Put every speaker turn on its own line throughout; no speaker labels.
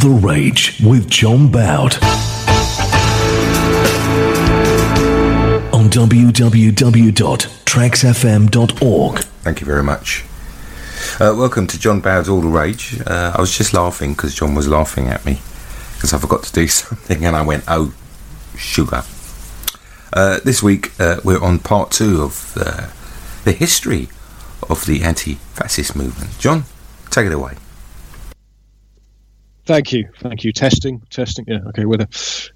The Rage with John Boud on www.traxfm.org.
Thank you very much. Welcome to John Boud's All the Rage. I was just laughing because John was laughing at me because I forgot to do something and I went, oh, sugar. This week we're on part 2 of the history of the anti-fascist movement. John, take it away.
Thank you. Testing. Yeah, okay, with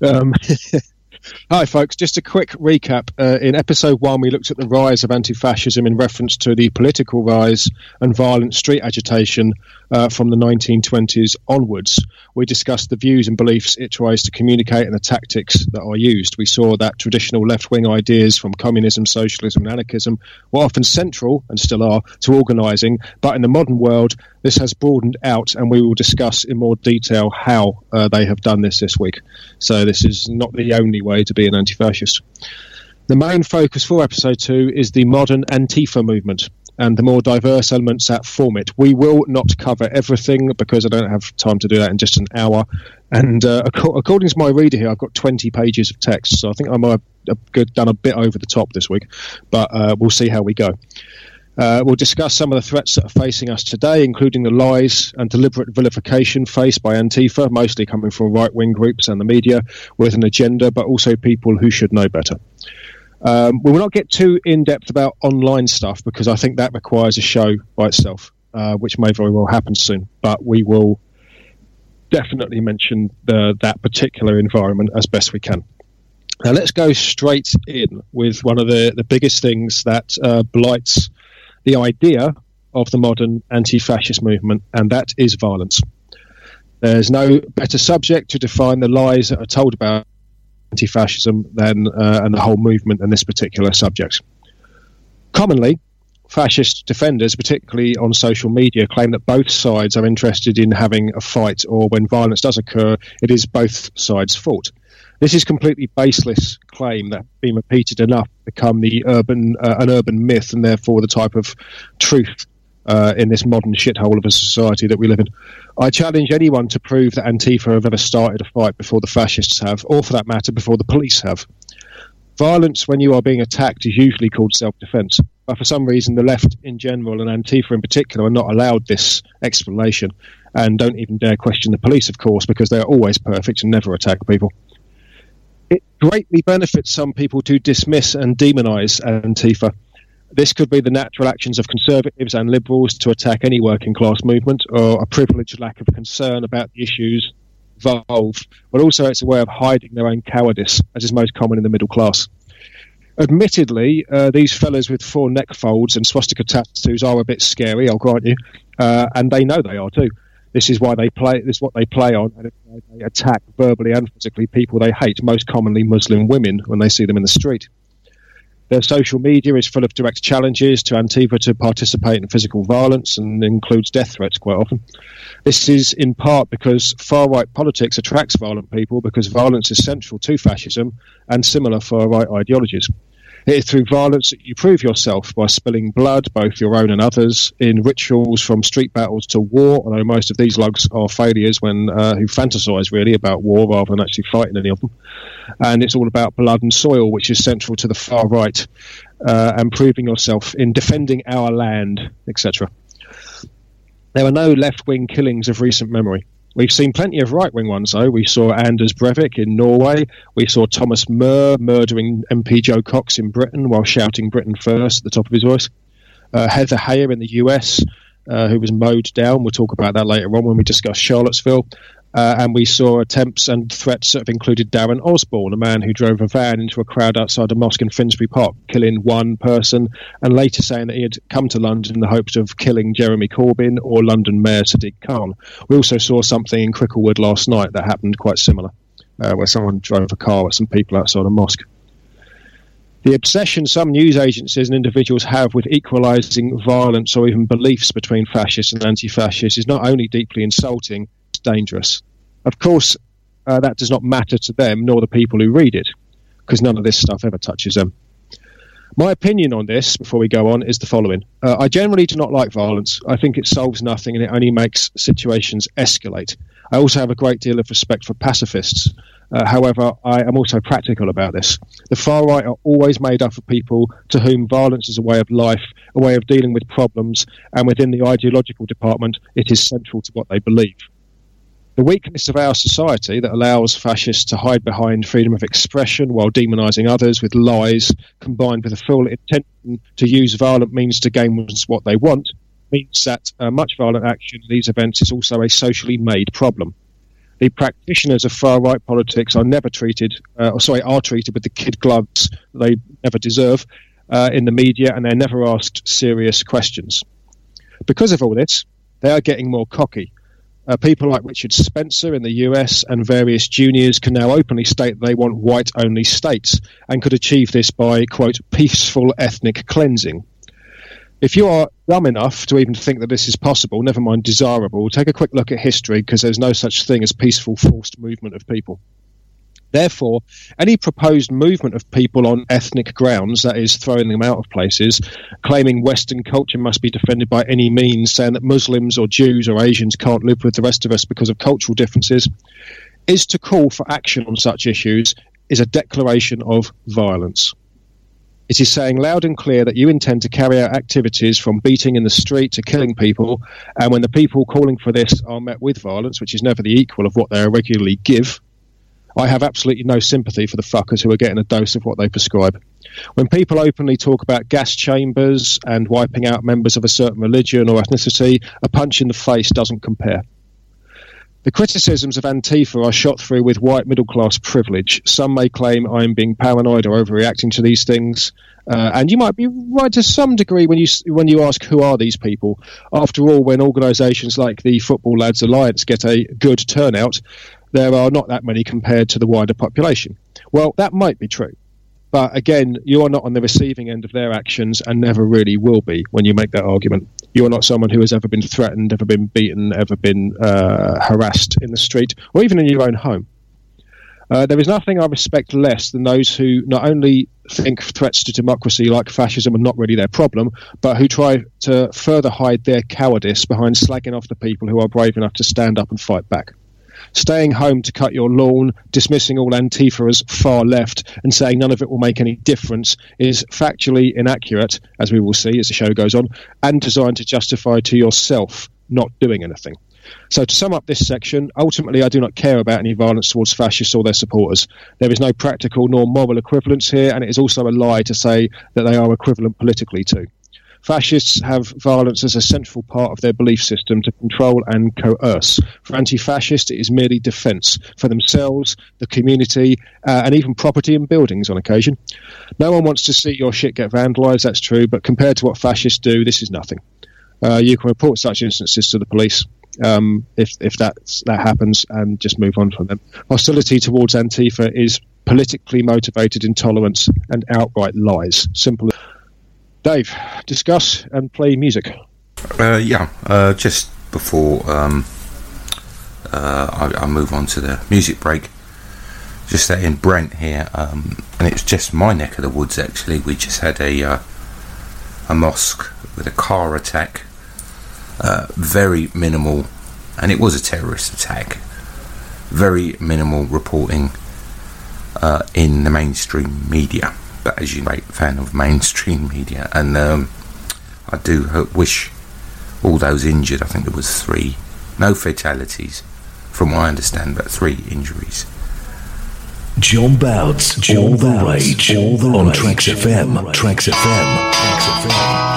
it. Hi, folks. Just a quick recap. In episode 1, we looked at the rise of anti-fascism in reference to the political rise and violent street agitation from the 1920s onwards. We discussed the views and beliefs it tries to communicate and the tactics that are used. We saw that traditional left-wing ideas from communism, socialism and anarchism were often central, and still are, to organising, but in the modern world this has broadened out, and we will discuss in more detail how they have done this week. So this is not the only way to be an anti-fascist. The main focus for episode 2 is the modern Antifa movement and the more diverse elements that form it. We will not cover everything because I don't have time to do that in just an hour. And according to my reader here, I've got 20 pages of text, so I think I might have done a bit over the top this week, but we'll see how we go. We'll discuss some of the threats that are facing us today, including the lies and deliberate vilification faced by Antifa, mostly coming from right-wing groups and the media with an agenda, but also people who should know better. We will not get too in-depth about online stuff because I think that requires a show by itself, which may very well happen soon. But we will definitely mention that particular environment as best we can. Now let's go straight in with one of the biggest things that blights the idea of the modern anti-fascist movement, and that is violence. There's no better subject to define the lies that are told about anti-fascism than and the whole movement and this particular subject. Commonly, fascist defenders, particularly on social media, claim that both sides are interested in having a fight, or when violence does occur, it is both sides' fault. This is completely baseless claim that, being repeated enough, become an urban myth, and therefore the type of truth in this modern shithole of a society that we live in. I challenge anyone to prove that Antifa have ever started a fight before the fascists have, or for that matter, before the police have. Violence when you are being attacked is usually called self-defense, but for some reason the left in general and Antifa in particular are not allowed this explanation, and don't even dare question the police, of course, because they are always perfect and never attack people. It greatly benefits some people to dismiss and demonise Antifa. This could be the natural actions of conservatives and liberals to attack any working class movement, or a privileged lack of concern about the issues involved, but also it's a way of hiding their own cowardice, as is most common in the middle class. Admittedly, these fellas with 4 neck folds and swastika tattoos are a bit scary, I'll grant you, and they know they are too. This is why they play. This is what they play on, and they attack verbally and physically people they hate, most commonly Muslim women, when they see them in the street. Their social media is full of direct challenges to Antifa to participate in physical violence and includes death threats quite often. This is in part because far-right politics attracts violent people, because violence is central to fascism and similar far-right ideologies. It is through violence that you prove yourself, by spilling blood, both your own and others, in rituals from street battles to war, although most of these lugs are failures who fantasise really about war rather than actually fighting any of them. And it's all about blood and soil, which is central to the far right, and proving yourself in defending our land, etc. There are no left-wing killings of recent memory. We've seen plenty of right-wing ones, though. We saw Anders Breivik in Norway. We saw Thomas Müller murdering MP Joe Cox in Britain while shouting Britain first at the top of his voice. Heather Heyer in the US, who was mowed down. We'll talk about that later on when we discuss Charlottesville. And we saw attempts and threats that have included Darren Osborne, a man who drove a van into a crowd outside a mosque in Finsbury Park, killing one person, and later saying that he had come to London in the hopes of killing Jeremy Corbyn or London Mayor Sadiq Khan. We also saw something in Cricklewood last night that happened quite similar, where someone drove a car with some people outside a mosque. The obsession some news agencies and individuals have with equalising violence or even beliefs between fascists and anti-fascists is not only deeply insulting, it's dangerous. Of course, that does not matter to them, nor the people who read it, because none of this stuff ever touches them. My opinion on this, before we go on, is the following. I generally do not like violence. I think it solves nothing and it only makes situations escalate. I also have a great deal of respect for pacifists. However, I am also practical about this. The far right are always made up of people to whom violence is a way of life, a way of dealing with problems, and within the ideological department, it is central to what they believe. The weakness of our society that allows fascists to hide behind freedom of expression while demonising others with lies, combined with a full intention to use violent means to gain what they want, means that much violent action in these events is also a socially made problem. The practitioners of far-right politics are treated with the kid gloves they never deserve in the media, and they're never asked serious questions. Because of all this, they are getting more cocky. People like Richard Spencer in the US and various juniors can now openly state they want white-only states and could achieve this by, quote, peaceful ethnic cleansing. If you are dumb enough to even think that this is possible, never mind desirable, take a quick look at history, because there's no such thing as peaceful forced movement of people. Therefore, any proposed movement of people on ethnic grounds, that is, throwing them out of places, claiming Western culture must be defended by any means, saying that Muslims or Jews or Asians can't live with the rest of us because of cultural differences, is to call for action on such issues, is a declaration of violence. It is saying loud and clear that you intend to carry out activities from beating in the street to killing people, and when the people calling for this are met with violence, which is never the equal of what they regularly give, I have absolutely no sympathy for the fuckers who are getting a dose of what they prescribe. When people openly talk about gas chambers and wiping out members of a certain religion or ethnicity, a punch in the face doesn't compare. The criticisms of Antifa are shot through with white middle-class privilege. Some may claim I'm being paranoid or overreacting to these things, and you might be right to some degree when you ask who are these people. After all, when organisations like the Football Lads Alliance get a good turnout, there are not that many compared to the wider population. Well, that might be true. But again, you are not on the receiving end of their actions and never really will be when you make that argument. You are not someone who has ever been threatened, ever been beaten, ever been harassed in the street, or even in your own home. There is nothing I respect less than those who not only think threats to democracy like fascism are not really their problem, but who try to further hide their cowardice behind slagging off the people who are brave enough to stand up and fight back. Staying home to cut your lawn, dismissing all Antifa as far left, and saying none of it will make any difference is factually inaccurate, as we will see as the show goes on, and designed to justify to yourself not doing anything. So to sum up this section, ultimately I do not care about any violence towards fascists or their supporters. There is no practical nor moral equivalence here, and it is also a lie to say that they are equivalent politically too. Fascists have violence as a central part of their belief system to control and coerce. For anti-fascists, it is merely defence for themselves, the community, and even property and buildings on occasion. No one wants to see your shit get vandalised, that's true, but compared to what fascists do, this is nothing. You can report such instances to the police if that happens and just move on from them. Hostility towards Antifa is politically motivated intolerance and outright lies. Simple. Dave, discuss and play music. Just before
I move on to the music break, just that in Brent here, and it's just my neck of the woods actually, we just had a mosque with a car attack, very minimal, and it was a terrorist attack, very minimal reporting in the mainstream media. But as you know, I'm a great fan of mainstream media, and I do wish all those injured, I think there was 3, no fatalities from what I understand, but 3 injuries.
John Bowd's All the Rage on Trax FM. Trax FM.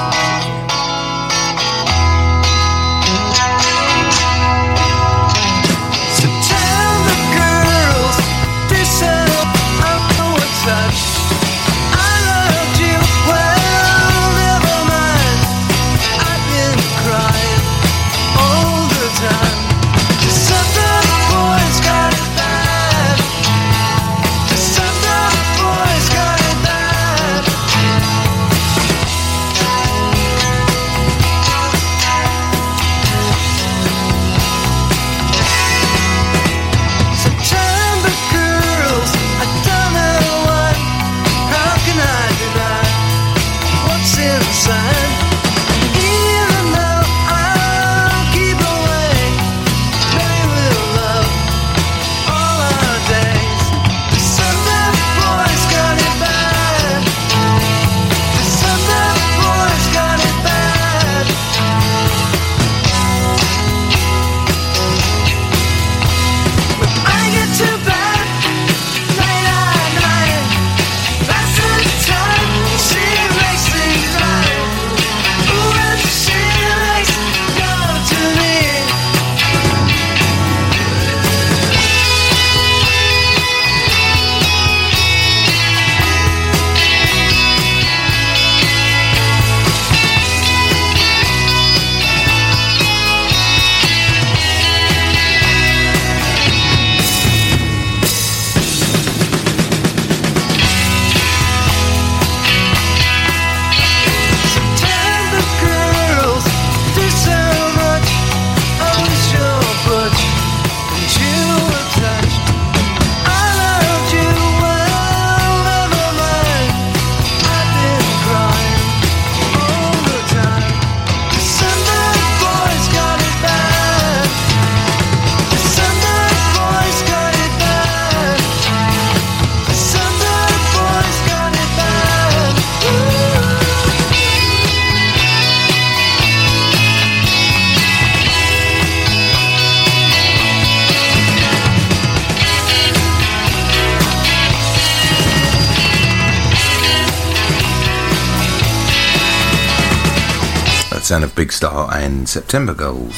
sound of Big Star and September Gold.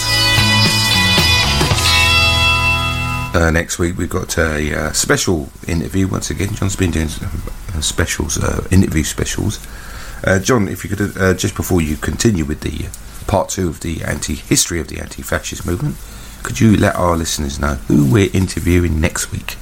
Next week we've got a special interview once again. John's been doing specials, interview specials. John, if you could, just before you continue with the part 2 of the history of the anti-fascist movement, could you let our listeners know who we're interviewing next week?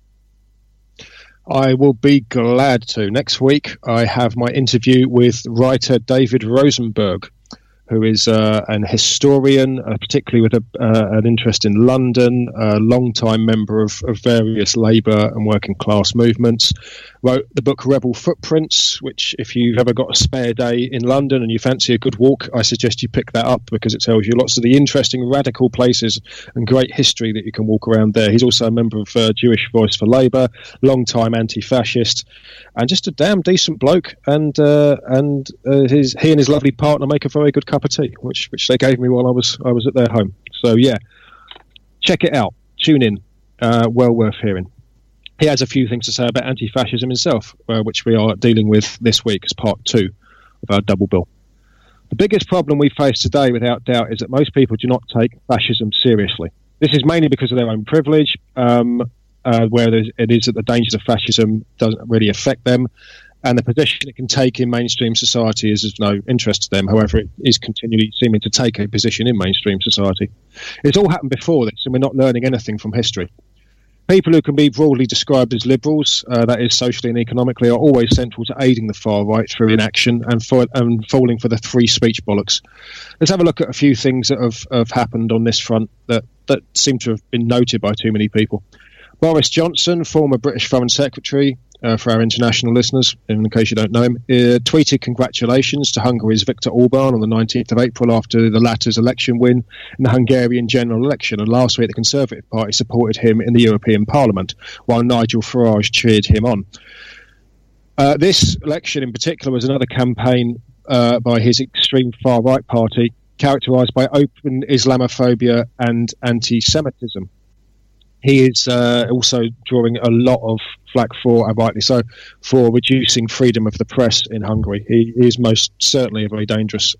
I will be glad to. Next week I have my interview with writer David Rosenberg, who is an historian, particularly with an interest in London, a long-time member of various labour and working class movements. Wrote the book Rebel Footprints, which if you've ever got a spare day in London and you fancy a good walk, I suggest you pick that up because it tells you lots of the interesting radical places and great history that you can walk around there. He's also a member of Jewish Voice for Labour, long-time anti-fascist, and just a damn decent bloke. And he and his lovely partner make a very good cup of tea, which they gave me while I was at their home. So yeah, check it out. Tune in. Well worth hearing. He has a few things to say about anti-fascism himself, which we are dealing with this week as part 2 of our double bill. The biggest problem we face today, without doubt, is that most people do not take fascism seriously. This is mainly because of their own privilege, where it is that the dangers of fascism doesn't really affect them, and the position it can take in mainstream society is of no interest to them. However, it is continually seeming to take a position in mainstream society. It's all happened before this, and we're not learning anything from history. People who can be broadly described as liberals, that is socially and economically, are always central to aiding the far right through inaction and falling for the free speech bollocks. Let's have a look at a few things that have happened on this front that seem to have been noted by too many people. Boris Johnson, former British Foreign Secretary, for our international listeners, in case you don't know him, tweeted congratulations to Hungary's Viktor Orban on the 19th of April after the latter's election win in the Hungarian general election. And last week, the Conservative Party supported him in the European Parliament, while Nigel Farage cheered him on. This election in particular was another campaign by his extreme far-right party, characterised by open Islamophobia and anti-Semitism. He is also drawing a lot of flack for, and rightly so, for reducing freedom of the press in Hungary. He is most certainly a very dangerous,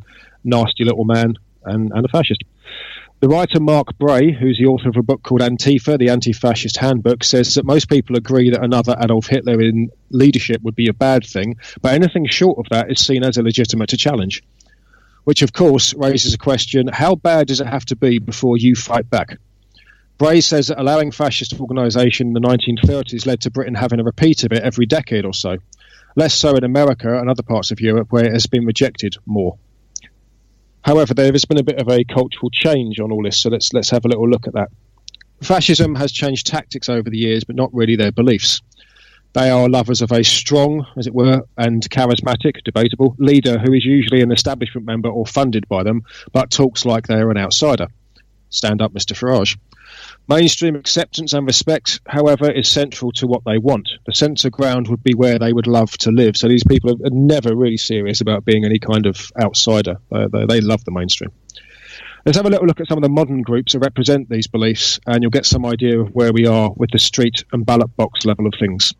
nasty little man and a fascist. The writer Mark Bray, who's the author of a book called Antifa, the Anti-Fascist Handbook, says that most people agree that another Adolf Hitler in leadership would be a bad thing, but anything short of that is seen as illegitimate to challenge. Which, of course, raises a question, how bad does it have to be before you fight back? Bray says that allowing fascist organisation in the 1930s led to Britain having a repeat of it every decade or so. Less so in America and other parts of Europe where it has been rejected more. However, there has been a bit of a cultural change on all this, so let's have a little look at that. Fascism has changed tactics over the years, but not really their beliefs. They are lovers of a strong, as it were, and charismatic, debatable, leader who is usually an establishment member or funded by them, but talks like they are an outsider. Stand up, Mr. Farage. Mainstream acceptance and respect, however, is central to what they want. The centre ground would be where they would love to live. So these people are never really serious about being any kind of outsider. They love the mainstream. Let's have a little look at some of the modern groups that represent these beliefs, and you'll get some idea of where we are with the street and ballot box level of things.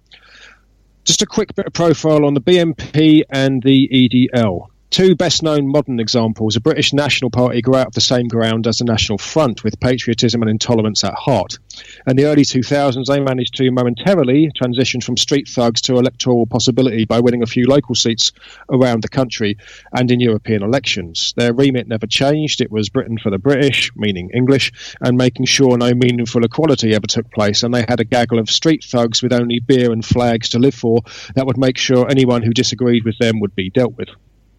Just a quick bit of profile on the BNP and the EDL. Two best-known modern examples. A British National Party grew out of the same ground as the National Front, with patriotism and intolerance at heart. In the early 2000s, they managed to momentarily transition from street thugs to electoral possibility by winning a few local seats around the country and in European elections. Their remit never changed. It was Britain for the British, meaning English, and making sure no meaningful equality ever took place. And they had a gaggle of street thugs with only beer and flags to live for that would make sure anyone who disagreed with them would be dealt with.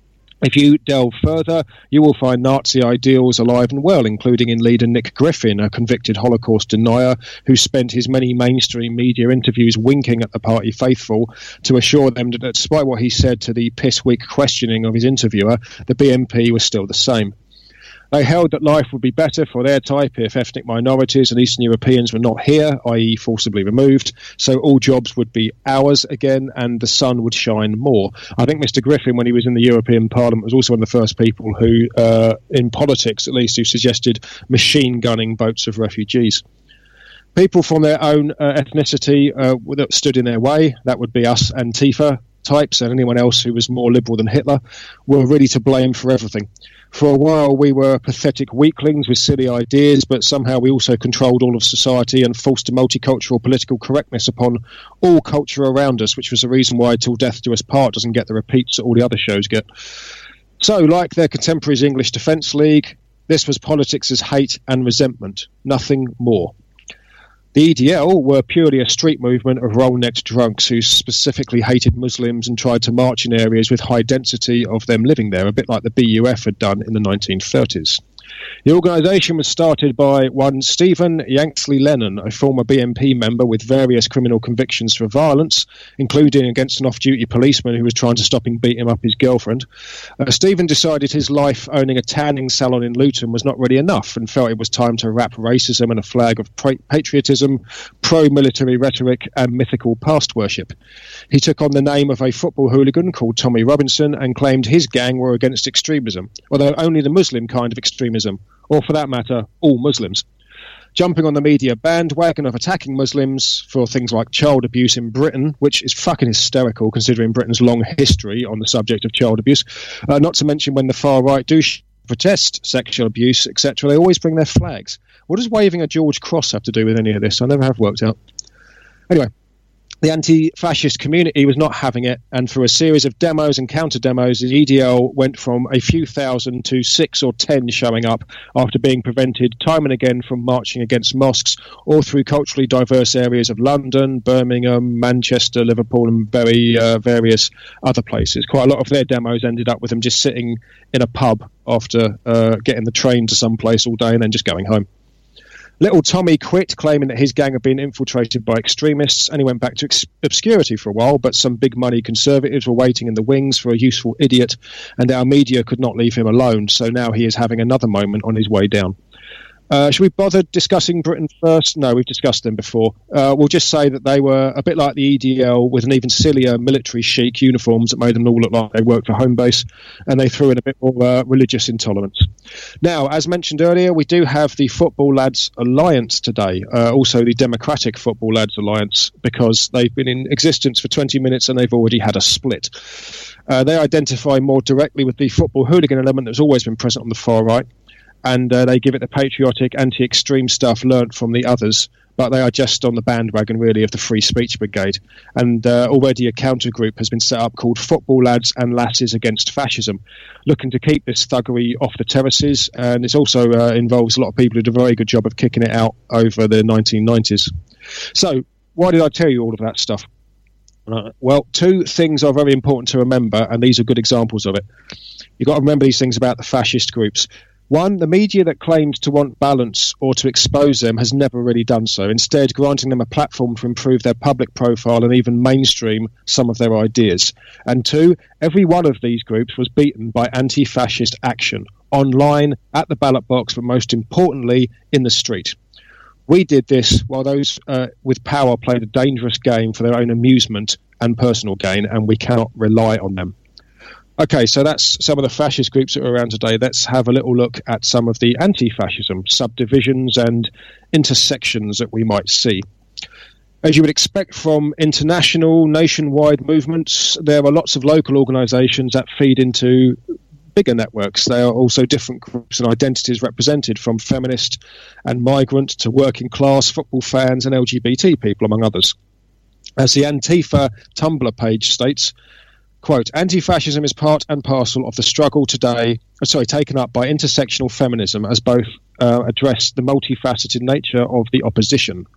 If you delve further, you will find Nazi ideals alive and well, including in leader Nick Griffin, a convicted Holocaust denier who spent his many mainstream media interviews winking at the party faithful to assure them that despite what he said to the piss-weak questioning of his interviewer, the BNP was still the same. They held that life would be better for their type if ethnic minorities and Eastern Europeans were not here, i.e. forcibly removed, so all jobs would be ours again and the sun would shine more. I think Mr. Griffin, when he was in the European Parliament, was also one of the first people who, in politics at least, who suggested machine gunning boats of refugees. People from their own ethnicity that stood in their way, that would be us Antifa types and anyone else who was more liberal than Hitler, were really to blame for everything. For a while, we were pathetic weaklings with silly ideas, but somehow we also controlled all of society and forced a multicultural political correctness upon all culture around us, which was the reason why Till Death Do Us Part doesn't get the repeats that all the other shows get. So, like their contemporaries English Defence League, this was politics as hate and resentment, nothing more. The EDL were purely a street movement of roll-necked drunks who specifically hated Muslims and tried to march in areas with high density of them living there, a bit like the BUF had done in the 1930s. The organisation was started by one Stephen Yanksley Lennon, a former BNP member with various criminal convictions for violence, including against an off-duty policeman who was trying to stop him beating up his girlfriend. Stephen decided his life owning a tanning salon in Luton was not really enough and felt it was time to wrap racism in a flag of patriotism, pro-military rhetoric and mythical past worship. He took on the name of a football hooligan called Tommy Robinson and claimed his gang were against extremism, although only the Muslim kind of extremism, or for that matter, all Muslims. Jumping on the media bandwagon of attacking Muslims for things like child abuse in Britain, which is fucking hysterical considering Britain's long history on the subject of child abuse, not to mention when the far right do protest sexual abuse, etc., they always bring their flags. What does waving a George Cross have to do with any of this? I never have worked out. Anyway, the anti-fascist community was not having it, and through a series of demos and counter-demos, the EDL went from a few thousand to 6 or 10 showing up after being prevented time and again from marching against mosques all through culturally diverse areas of London, Birmingham, Manchester, Liverpool and various other places. Quite a lot of their demos ended up with them just sitting in a pub after getting the train to some place all day and then just going home. Little Tommy quit, claiming that his gang had been infiltrated by extremists, and he went back to obscurity for a while, but some big money conservatives were waiting in the wings for a useful idiot, and our media could not leave him alone, so now he is having another moment on his way down. Should we bother discussing Britain first? No, we've discussed them before. We'll just say that they were a bit like the EDL with an even sillier military chic uniforms that made them all look like they worked for Homebase, and they threw in a bit more religious intolerance. Now, as mentioned earlier, we do have the Football Lads Alliance today, also the Democratic Football Lads Alliance, because they've been in existence for 20 minutes and they've already had a split. They identify more directly with the football hooligan element that's always been present on the far right, and they give it the patriotic, anti-extreme stuff learnt from the others, but they are just on the bandwagon, really, of the Free Speech Brigade. And already a counter-group has been set up called Football Lads and Lasses Against Fascism, looking to keep this thuggery off the terraces, and it also involves a lot of people who did a very good job of kicking it out over the 1990s. So, why did I tell you all of that stuff? Well, two things are very important to remember, and these are good examples of it. You've got to remember these things about the fascist groups. One, the media that claims to want balance or to expose them has never really done so, instead granting them a platform to improve their public profile and even mainstream some of their ideas. And two, every one of these groups was beaten by anti-fascist action, online, at the ballot box, but most importantly, in the street. We did this while those with power played a dangerous game for their own amusement and personal gain, and we cannot rely on them. Okay, so that's some of the fascist groups that are around today. Let's have a little look at some of the anti-fascism subdivisions and intersections that we might see. As you would expect from international, nationwide movements, there are lots of local organisations that feed into bigger networks. There are also different groups and identities represented, from feminist and migrant to working class, football fans and LGBT people, among others. As the Antifa Tumblr page states, quote, anti-fascism is part and parcel of the struggle today, taken up by intersectional feminism as both address the multifaceted nature of the opposition.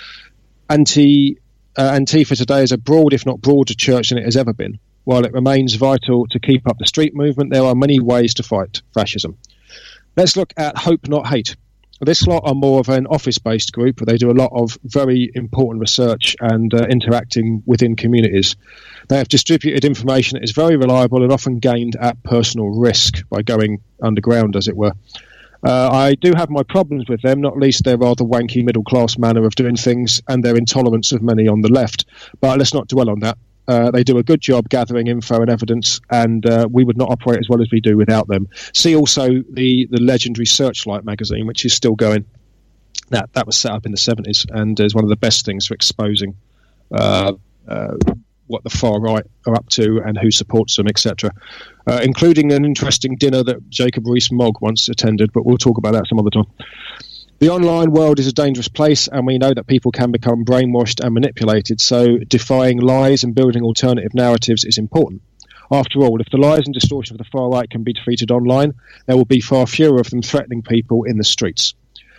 Antifa today is a broad, if not broader, church than it has ever been. While it remains vital to keep up the street movement, there are many ways to fight fascism. Let's look at Hope Not Hate. This lot are more of an office-based group, but they do a lot of very important research and interacting within communities. They have distributed information that is very reliable and often gained at personal risk by going underground, as it were. I do have my problems with them, not least their rather wanky middle-class manner of doing things and their intolerance of many on the left. But let's not dwell on that. They do a good job gathering info and evidence, and we would not operate as well as we do without them. See also the legendary Searchlight magazine, which is still going. That was set up in the 70s and is one of the best things for exposing what the far right are up to and who supports them, etc., including an interesting dinner that Jacob Rees-Mogg once attended, but we'll talk about that some other time. The online world is a dangerous place, and we know that people can become brainwashed and manipulated, so defying lies and building alternative narratives is important. After all, if the lies and distortion of the far right can be defeated online, there will be far fewer of them threatening people in the streets.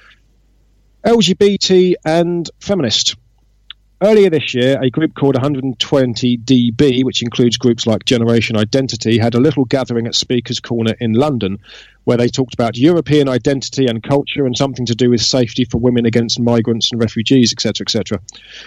LGBT and feminist. Earlier this year, a group called 120DB, which includes groups like Generation Identity, had a little gathering at Speaker's Corner in London, where they talked about European identity and culture and something to do with safety for women against migrants and refugees, etc., etc.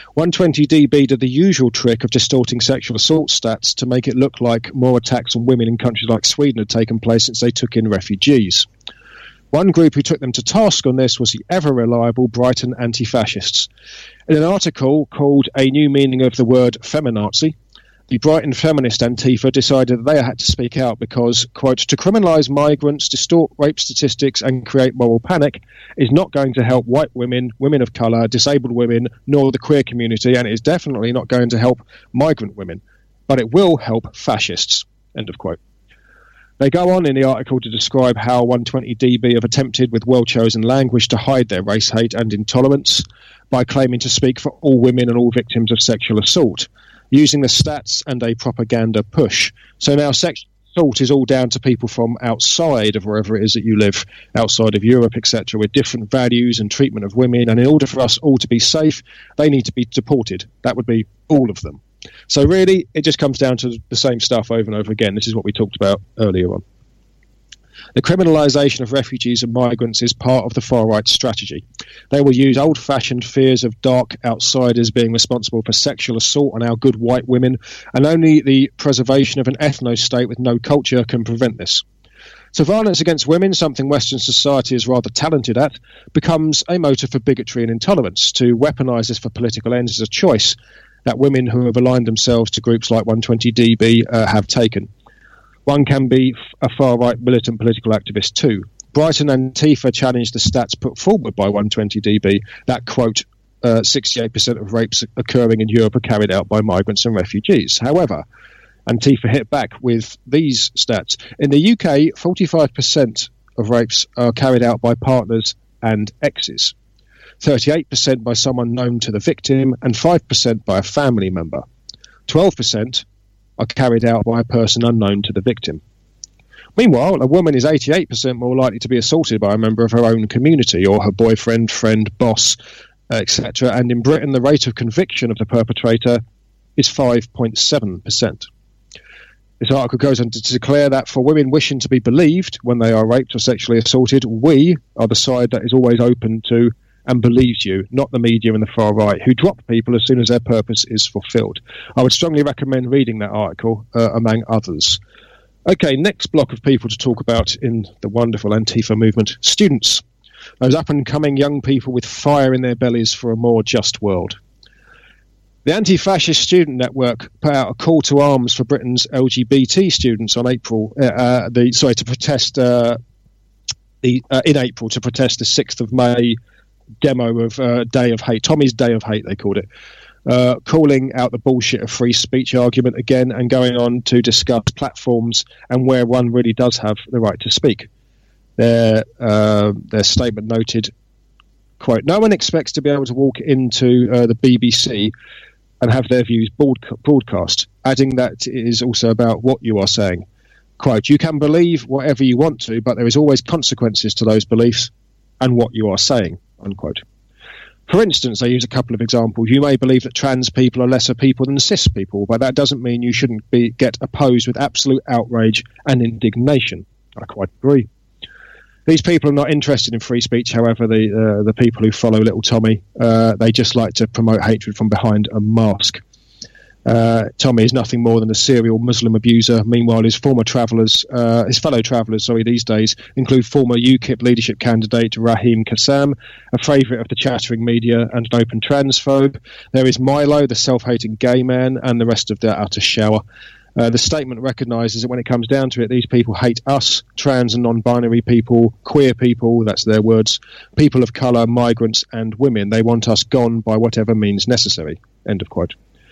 120DB did the usual trick of distorting sexual assault stats to make it look like more attacks on women in countries like Sweden had taken place since they took in refugees. One group who took them to task on this was the ever-reliable Brighton Anti-Fascists. In an article called A New Meaning of the Word Feminazi, the Brighton Feminist Antifa decided that they had to speak out because, quote, to criminalise migrants, distort rape statistics and create moral panic is not going to help white women, women of colour, disabled women, nor the queer community, and it is definitely not going to help migrant women. But it will help fascists, end of quote. They go on in the article to describe how 120DB have attempted with well-chosen language to hide their race hate and intolerance by claiming to speak for all women and all victims of sexual assault, using the stats and a propaganda push. So now sexual assault is all down to people from outside of wherever it is that you live, outside of Europe, etc., with different values and treatment of women. And in order for us all to be safe, they need to be deported. That would be all of them. So really, it just comes down to the same stuff over and over again. This is what we talked about earlier on. The criminalisation of refugees and migrants is part of the far-right strategy. They will use old-fashioned fears of dark outsiders being responsible for sexual assault on our good white women, and only the preservation of an ethno-state with no culture can prevent this. So violence against women, something Western society is rather talented at, becomes a motive for bigotry and intolerance. To weaponise this for political ends is a choice that women who have aligned themselves to groups like 120DB have taken. One can be a far-right militant political activist too. Brighton Antifa challenged the stats put forward by 120DB that, quote, 68% of rapes occurring in Europe are carried out by migrants and refugees. However, Antifa hit back with these stats. In the UK, 45% of rapes are carried out by partners and exes, 38% by someone known to the victim, and 5% by a family member. 12% are carried out by a person unknown to the victim. Meanwhile, a woman is 88% more likely to be assaulted by a member of her own community or her boyfriend, friend, boss, etc. And in Britain, the rate of conviction of the perpetrator is 5.7%. This article goes on to declare that for women wishing to be believed when they are raped or sexually assaulted, we are the side that is always open to and believes you, not the media and the far right, who drop people as soon as their purpose is fulfilled. I would strongly recommend reading that article, among others. Okay, next block of people to talk about in the wonderful Antifa movement. Students, those up-and-coming young people with fire in their bellies for a more just world. The Anti-Fascist Student Network put out a call to arms for Britain's LGBT students on April, to protest in April to protest the 6th of May demo of Day of Hate, Tommy's Day of Hate, they called it, calling out the bullshit of free speech argument again and going on to discuss platforms and where one really does have the right to speak. Their statement noted, quote, no one expects to be able to walk into the BBC and have their views broadcast, adding that it is also about what you are saying. Quote, you can believe whatever you want to, but there is always consequences to those beliefs and what you are saying, unquote. For instance, they use a couple of examples. You may believe that trans people are lesser people than cis people, but that doesn't mean you shouldn't get opposed with absolute outrage and indignation. I quite agree. These people are not interested in free speech, however, the people who follow Little Tommy, they just like to promote hatred from behind a mask. Tommy is nothing more than a serial Muslim abuser. Meanwhile, his fellow travellers, these days include former UKIP leadership candidate Raheem Kassam, a favourite of the chattering media and an open transphobe. There is Milo, the self-hating gay man, and the rest of the utter shower. The statement recognises that when it comes down to it, these people hate us, trans and non-binary people, queer people, that's their words, people of colour, migrants and women. They want us gone by whatever means necessary. End of quote.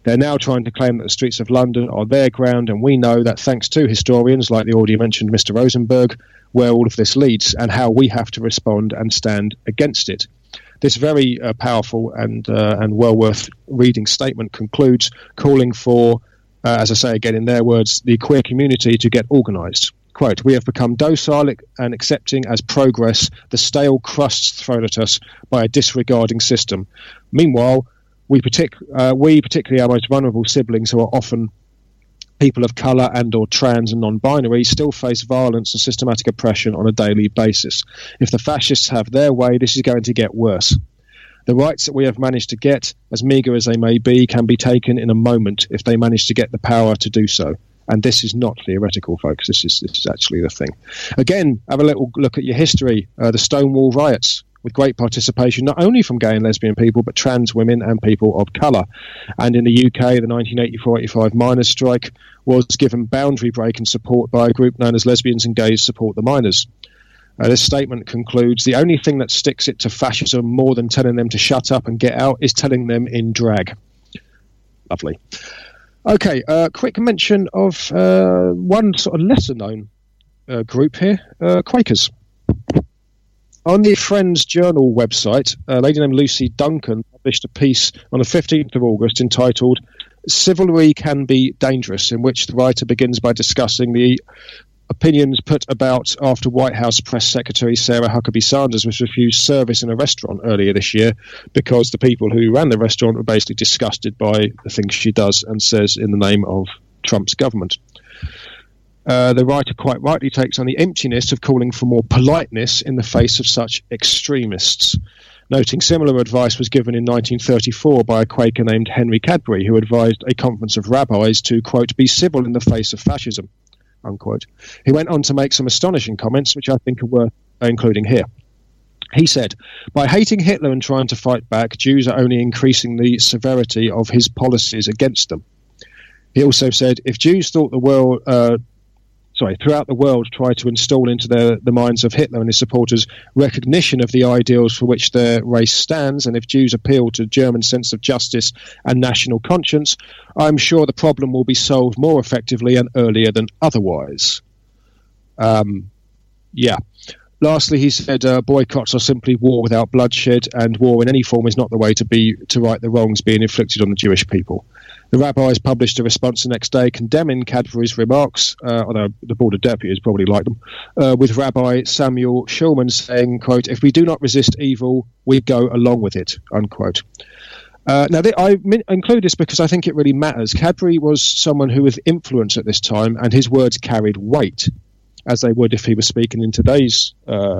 They're now trying to claim that the streets of London are their ground, and we know that thanks to historians like the already mentioned Mr. Rosenberg, where all of this leads and how we have to respond and stand against it. This very powerful and well worth reading statement concludes calling for, as I say again in their words, the queer community to get organised. Quote, "We have become docile and accepting as progress the stale crusts thrown at us by a disregarding system. Meanwhile, we particularly our most vulnerable siblings, who are often people of colour and or trans and non-binary, still face violence and systematic oppression on a daily basis. If the fascists have their way, this is going to get worse. The rights that we have managed to get, as meagre as they may be, can be taken in a moment if they manage to get the power to do so." And this is not theoretical, folks. This is actually the thing. Again, have a little look at your history. The Stonewall riots, with great participation not only from gay and lesbian people, but trans women and people of colour. And in the UK, the 1984-85 miners' strike was given boundary break and support by a group known as Lesbians and Gays Support the Miners. This statement concludes, "The only thing that sticks it to fascism more than telling them to shut up and get out is telling them in drag." Lovely. Okay, quick mention of one sort of lesser-known group here, Quakers. On the Friends Journal website, a lady named Lucy Duncan published a piece on the 15th of August entitled "Chivalry Can Be Dangerous," in which the writer begins by discussing the opinions put about after White House Press Secretary Sarah Huckabee Sanders was refused service in a restaurant earlier this year because the people who ran the restaurant were basically disgusted by the things she does and says in the name of Trump's government. The writer quite rightly takes on the emptiness of calling for more politeness in the face of such extremists, noting similar advice was given in 1934 by a Quaker named Henry Cadbury, who advised a conference of rabbis to, quote, "be civil in the face of fascism," unquote. He went on to make some astonishing comments, which I think are worth including here. He said, "By hating Hitler and trying to fight back, Jews are only increasing the severity of his policies against them." He also said, "If Jews thought throughout the world try to install into the minds of Hitler and his supporters recognition of the ideals for which their race stands, and if Jews appeal to German sense of justice and national conscience, I'm sure the problem will be solved more effectively and earlier than otherwise." Lastly, he said, "Boycotts are simply war without bloodshed, and war in any form is not the way to right the wrongs being inflicted on the Jewish people." The rabbis published a response the next day condemning Cadbury's remarks, although the Board of Deputies probably liked them, with Rabbi Samuel Schulman saying, quote, "If we do not resist evil, we go along with it," unquote. I include this because I think it really matters. Cadbury was someone who was influence at this time, and his words carried weight, as they would if he was speaking in today's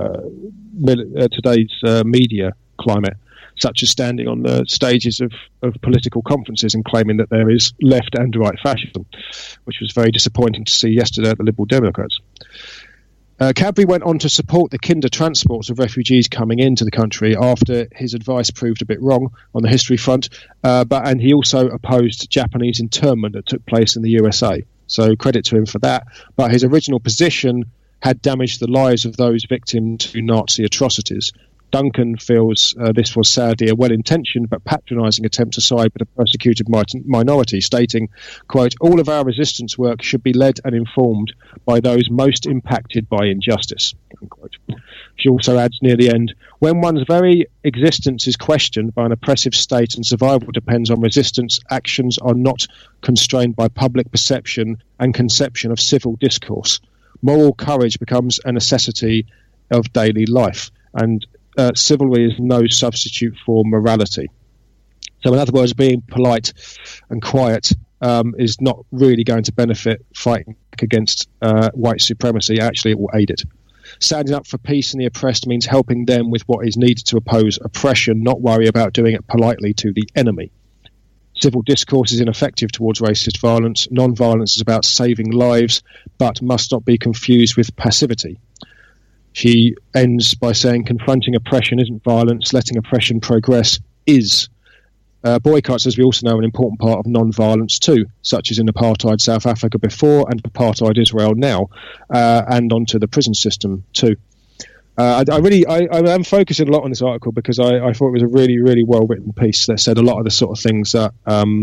media climate, such as standing on the stages of political conferences and claiming that there is left and right fascism, which was very disappointing to see yesterday at the Liberal Democrats. Cadbury went on to support the kinder transports of refugees coming into the country after his advice proved a bit wrong on the history front, and he also opposed Japanese internment that took place in the USA. So credit to him for that. But his original position had damaged the lives of those victims to Nazi atrocities. Duncan feels this was sadly a well-intentioned but patronising attempt to side with the persecuted minority, stating, quote, "All of our resistance work should be led and informed by those most impacted by injustice," unquote. She also adds near the end, "When one's very existence is questioned by an oppressive state and survival depends on resistance, actions are not constrained by public perception and conception of civil discourse. Moral courage becomes a necessity of daily life, and chivalry is no substitute for morality." So in other words, being polite and quiet is not really going to benefit fighting against white supremacy. Actually, it will aid it. Standing up for peace and the oppressed means helping them with what is needed to oppose oppression, not worry about doing it politely to the enemy. Civil discourse is ineffective towards racist violence. Non-violence is about saving lives, but must not be confused with passivity. She ends by saying, "Confronting oppression isn't violence, letting oppression progress is." Boycotts, as we also know, are an important part of non-violence too, such as in apartheid South Africa before and apartheid Israel now, and onto the prison system too. I am focusing a lot on this article because I thought it was a really, really well-written piece that said a lot of the sort of things that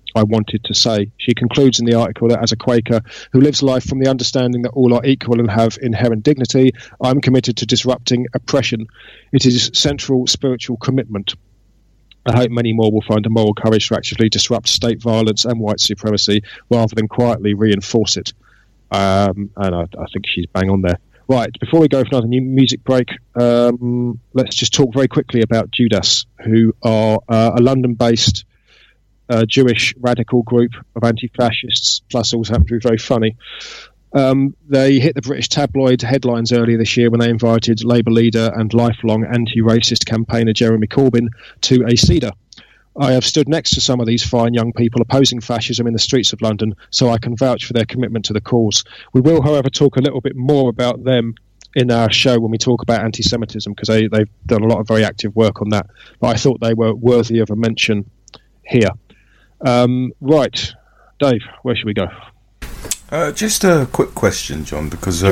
I wanted to say. She concludes in the article that as a Quaker who lives life from the understanding that all are equal and have inherent dignity, I'm committed to disrupting oppression. It is central spiritual commitment. I hope many more will find the moral courage to actively disrupt state violence and white supremacy rather than quietly reinforce it. And I think she's bang on there. Right, before we go for another new music break, let's just talk very quickly about Judas, who are a London-based Jewish radical group of anti-fascists, plus also happen to be very funny. They hit the British tabloid headlines earlier this year when they invited Labour leader and lifelong anti-racist campaigner Jeremy Corbyn to a CEDA. I have stood next to some of these fine young people opposing fascism in the streets of London, so I can vouch for their commitment to the cause. We will, however, talk a little bit more about them in our show when we talk about anti-Semitism, because they've done a lot of very active work on that. But I thought they were worthy of a mention here. Right, Dave, where should we go?
Just a quick question, John, because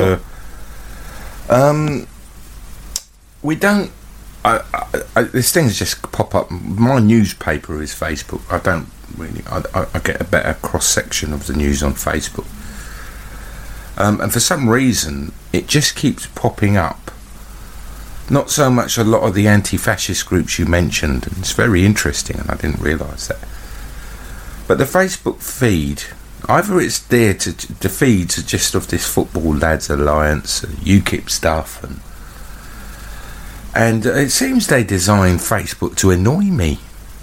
we don't. These things just pop up. My newspaper is Facebook. I don't really. I get a better cross section of the news on Facebook, and for some reason, it just keeps popping up. Not so much a lot of the anti-fascist groups you mentioned, and it's very interesting, and I didn't realise that. But the Facebook feed, either it's there the feeds are just of this Football Lads Alliance, UKIP stuff, and it seems they designed Facebook to annoy me.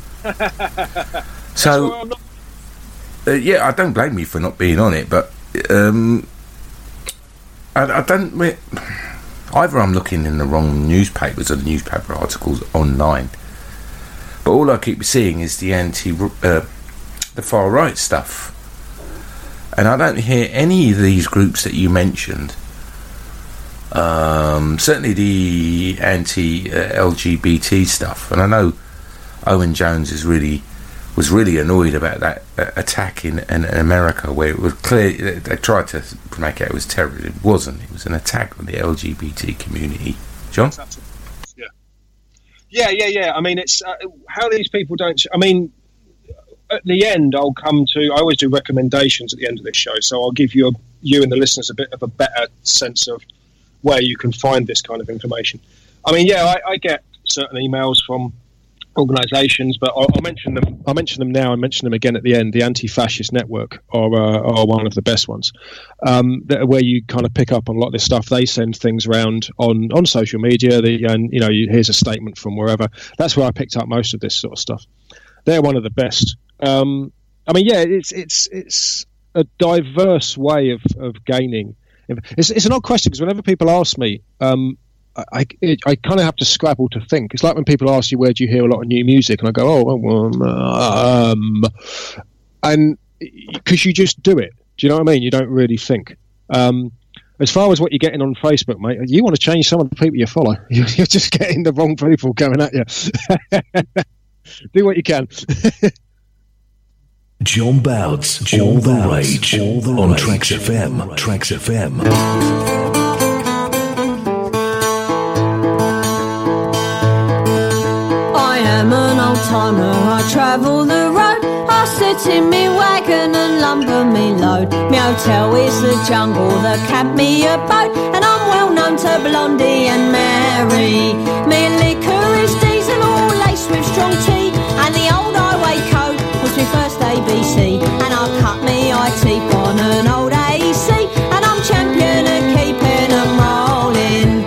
So, yeah, I don't blame you for not being on it, but I don't. Either I'm looking in the wrong newspapers or the newspaper articles online, but all I keep seeing is the far right stuff, and I don't hear any of these groups that you mentioned. Certainly the anti-LGBT stuff, and I know Owen Jones was really annoyed about that attack in America, where it was clear they tried to make it was terrorism. It wasn't. It was an attack on the LGBT community. John?
Yeah. I mean, it's how these people don't. I mean, at the end, I always do recommendations at the end of this show, so I'll give you and the listeners a bit of a better sense of where you can find this kind of information. I mean, I get certain emails from organisations, but I'll mention them. I'll mention them now and mention them again at the end. The Anti-Fascist Network are one of the best ones, where you kind of pick up on a lot of this stuff. They send things around on social media, and here's a statement from wherever. That's where I picked up most of this sort of stuff. They're one of the best. I mean, yeah, it's a diverse way of gaining. It's an odd question, because whenever people ask me, I kind of have to scrabble to think. It's like when people ask you, where do you hear a lot of new music? And I go, and because you just do it. Do you know what I mean? You don't really think. As far as what you're getting on Facebook, mate, you want to change some of the people you follow. You're just getting the wrong people coming at you. Do what you can.
John Bouts, All the Rage, on Trax FM.
I am an old timer, I travel the road. I sit in me wagon and lumber me load. Me hotel is the jungle, the cab me a boat, and I'm well known to Blondie and Mary. Me liquor is diesel, all laced with strong tea, and the old highway code was my first ABC. And I cut me eye teeth on an old AC, and I'm champion of keeping them rolling.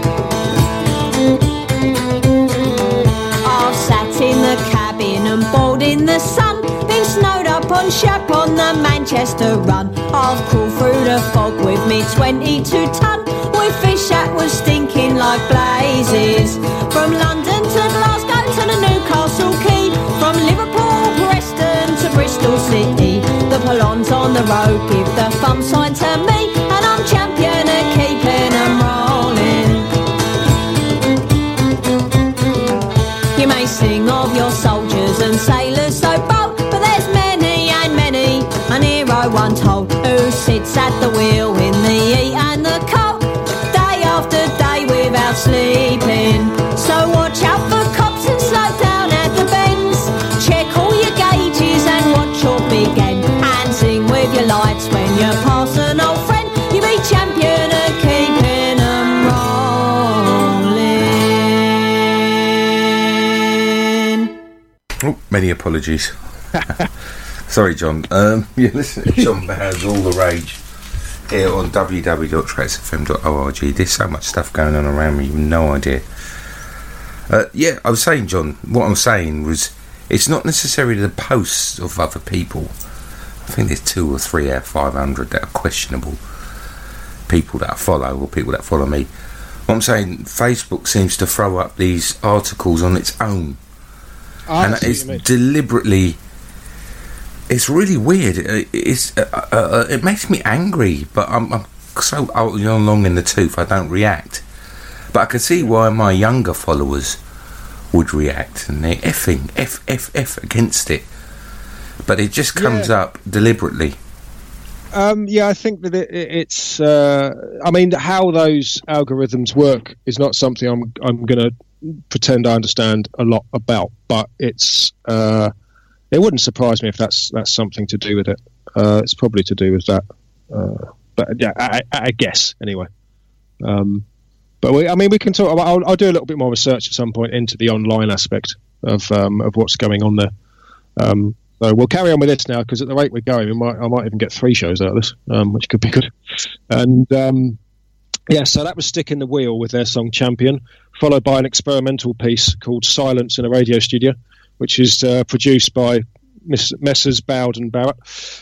I've sat in the cabin and boiled in the sun, been snowed up on Shap on the Manchester run. I've crawled through the fog with me 22-ton, with fish that was stinking like blazes. From London to Glasgow to the Newcastle Quay, from Liverpool, Preston to Bristol City. The Polons on the road give the thumb sign to me, and I'm champion of keeping them rolling. You may sing of your soldiers and sailors so bold, but there's many and many an hero untold, who sits at the wheel in the heat and the cold, day after day without sleeping. So watch out for cops and slow down at the bends. Check all your gauges and watch your big
Many apologies. Sorry, John. You're listening to John Bowers All the Rage here on www.traxfm.org. There's so much stuff going on around me, you've no idea. I was saying, John, what I'm saying was, it's not necessarily the posts of other people. I think there's 200 or 300 out of 500 that are questionable. People that I follow or people that follow me. What I'm saying, Facebook seems to throw up these articles on its own. And it's deliberately... It's really weird. It makes me angry, but I'm so long in the tooth I don't react. But I can see why my younger followers would react, and they're F against it. But it just comes up deliberately.
I think that it's. I mean, how those algorithms work is not something I'm going to pretend I understand a lot about. But it's. It wouldn't surprise me if that's something to do with it. It's probably to do with that. But yeah, I guess anyway. But we can talk. I'll do a little bit more research at some point into the online aspect of what's going on there. So we'll carry on with this now, because at the rate we're going, I might even get 3 shows out of this, which could be good. And so that was Stick in the Wheel with their song Champion, followed by an experimental piece called Silence in a Radio Studio, which is produced by Messrs. Bowd and Barrett.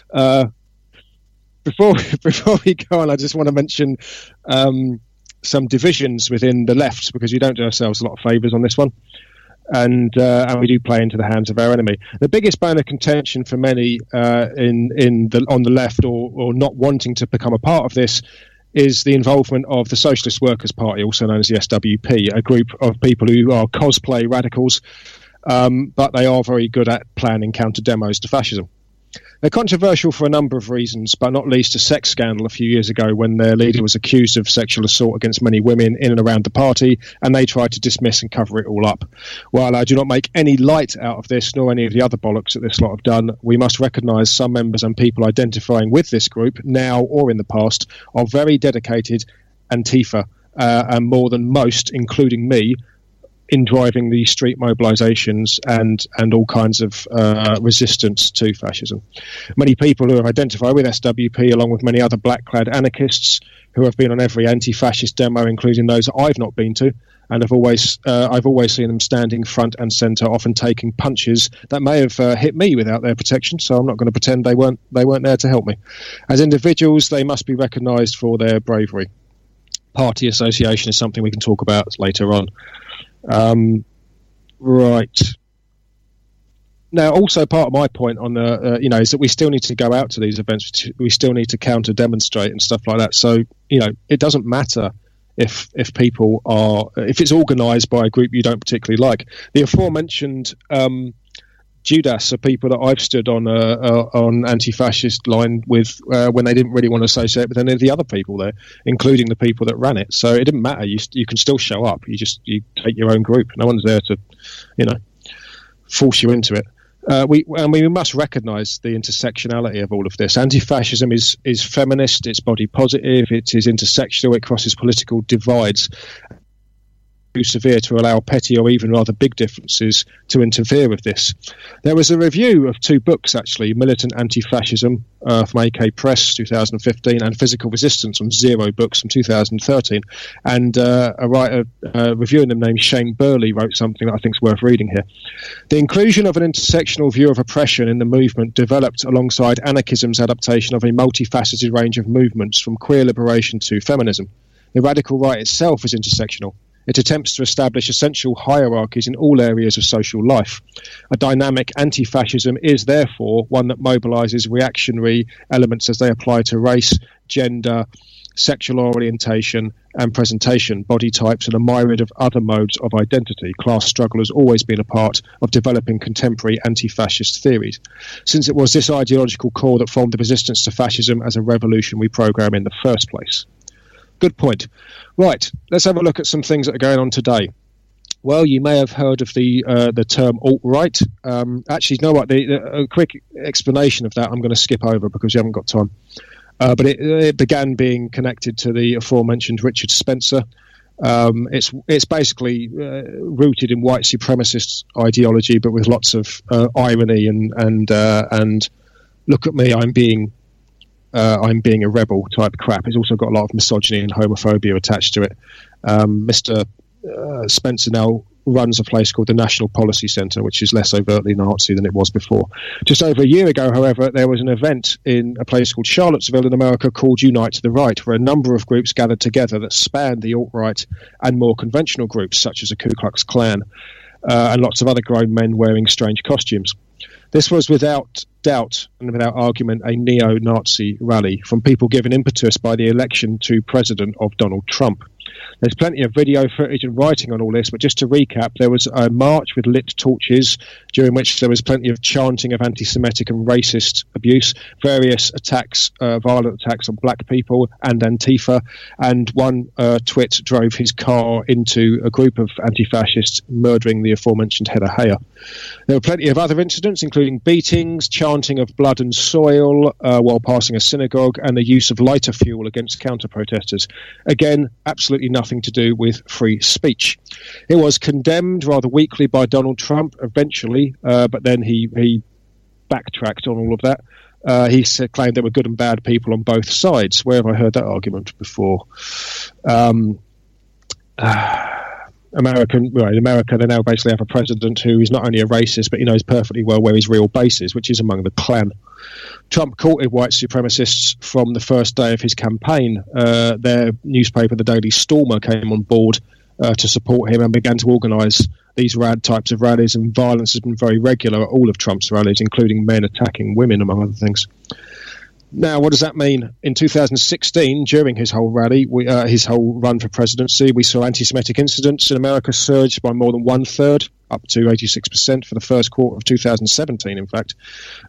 Before we go on, I just want to mention some divisions within the left, because we don't do ourselves a lot of favours on this one, and we do play into the hands of our enemy. The biggest bone of contention for many on the left, or not wanting to become a part of this, is the involvement of the Socialist Workers' Party, also known as the SWP, a group of people who are cosplay radicals, but they are very good at planning counter demos to fascism. They're controversial for a number of reasons, but not least a sex scandal a few years ago when their leader was accused of sexual assault against many women in and around the party, and they tried to dismiss and cover it all up. While I do not make any light out of this, nor any of the other bollocks that this lot have done, we must recognise some members and people identifying with this group, now or in the past, are very dedicated Antifa, and more than most, including me, in driving the street mobilisations and all kinds of resistance to fascism. Many people who have identified with SWP, along with many other black-clad anarchists who have been on every anti-fascist demo, including those that I've not been to, and I've always seen them standing front and centre, often taking punches that may have hit me without their protection, so I'm not going to pretend they weren't there to help me. As individuals, they must be recognised for their bravery. Party association is something we can talk about later on. Right. Now, also part of my point on is that we still need to go out to these events. We still need to counter demonstrate and stuff like that. So, it doesn't matter if people if it's organised by a group you don't particularly like. The aforementioned Judas are people that I've stood on anti-fascist line with when they didn't really want to associate with any of the other people there, including the people that ran it. So it didn't matter. You can still show up. You take your own group. No one's there to, force you into it. We must recognise the intersectionality of all of this. Anti-fascism is feminist. It's body positive. It is intersectional. It crosses political divides. Too severe to allow petty or even rather big differences to interfere with this. There was a review of 2 books, actually, Militant Anti-Fascism from AK Press 2015 and Physical Resistance on Zero Books from 2013, and a writer reviewing them named Shane Burley wrote something that I think is worth reading here. The inclusion of an intersectional view of oppression in the movement developed alongside anarchism's adaptation of a multifaceted range of movements from queer liberation to feminism. The radical right itself is intersectional. It attempts to establish essential hierarchies in all areas of social life. A dynamic anti-fascism is, therefore, one that mobilises reactionary elements as they apply to race, gender, sexual orientation and presentation, body types, and a myriad of other modes of identity. Class struggle has always been a part of developing contemporary anti-fascist theories, since it was this ideological core that formed the resistance to fascism as a revolutionary programme in the first place. Good point. Right, let's have a look at some things that are going on today. Well, you may have heard of the term alt-right. Actually, you know what? A quick explanation of that I'm going to skip over because you haven't got time. But it began being connected to the aforementioned Richard Spencer, It's basically rooted in white supremacist ideology, but with lots of irony and look at me, I'm being a rebel type crap. It's also got a lot of misogyny and homophobia attached to it. Mr. Spencer now runs a place called the National Policy Centre, which is less overtly Nazi than it was before. Just over a year ago, however, there was an event in a place called Charlottesville in America called Unite the Right, where a number of groups gathered together that spanned the alt-right and more conventional groups, such as the Ku Klux Klan, and lots of other grown men wearing strange costumes. This was without doubt and without argument a neo-Nazi rally from people given impetus by the election to president of Donald Trump. There's plenty of video footage and writing on all this, but just to recap, there was a march with lit torches during which there was plenty of chanting of anti-Semitic and racist abuse, various attacks, violent attacks on black people and Antifa, and one twit drove his car into a group of anti-fascists, murdering the aforementioned Heather Heyer. There were plenty of other incidents, including beatings, chanting of blood and soil while passing a synagogue, and the use of lighter fuel against counter-protesters. Again, absolutely nothing to do with free speech. It was condemned rather weakly by Donald Trump eventually, but then he backtracked on all of that. He claimed there were good and bad people on both sides. Where have I heard that argument before? In America, they now basically have a president who is not only a racist, but he knows perfectly well where his real base is, which is among the Klan. Trump courted white supremacists from the first day of his campaign. Their newspaper, the Daily Stormer, came on board to support him and began to organise these types of rallies, and violence has been very regular at all of Trump's rallies, including men attacking women, among other things. Now, what does that mean? In 2016, during his whole rally, his whole run for presidency, we saw anti-Semitic incidents in America surge by more than 1/3, up to 86% for the first quarter of 2017, in fact.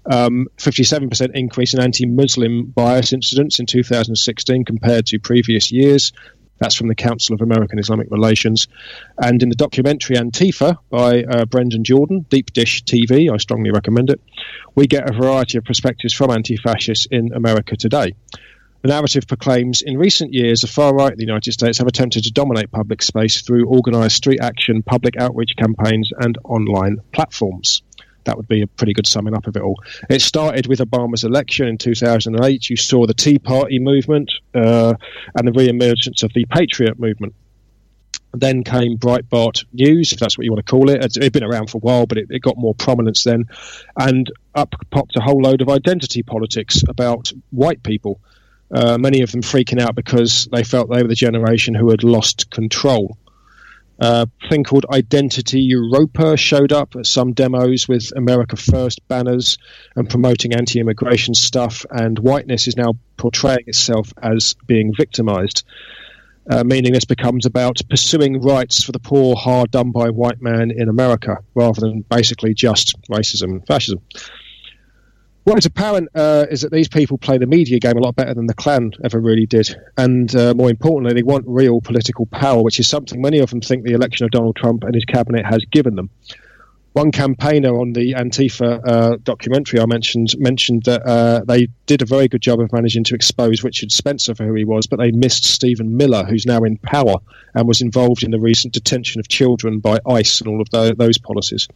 57% increase in anti-Muslim bias incidents in 2016 compared to previous years. That's from the Council of American Islamic Relations. And in the documentary Antifa by Brendan Jordan, Deep Dish TV, I strongly recommend it, we get a variety of perspectives from anti-fascists in America today. The narrative proclaims, in recent years, the far right of the United States have attempted to dominate public space through organised street action, public outreach campaigns, and online platforms. That would be a pretty good summing up of it all. It started with Obama's election in 2008. You saw the Tea Party movement and the re-emergence of the Patriot movement. Then came Breitbart News, if that's what you want to call it. It'd been around for a while, but it got more prominence then. And up popped a whole load of identity politics about white people, many of them freaking out because they felt they were the generation who had lost control. A thing called Identity Europa showed up at some demos with America First banners and promoting anti-immigration stuff, and whiteness is now portraying itself as being victimized, meaning this becomes about pursuing rights for the poor, hard done by white man in America, rather than basically just racism and fascism. What is apparent is that these people play the media game a lot better than the Klan ever really did. And more importantly, they want real political power, which is something many of them think the election of Donald Trump and his cabinet has given them. One campaigner on the Antifa documentary I mentioned that they did a very good job of managing to expose Richard Spencer for who he was, but they missed Stephen Miller, who's now in power and was involved in the recent detention of children by ICE and all of those policies.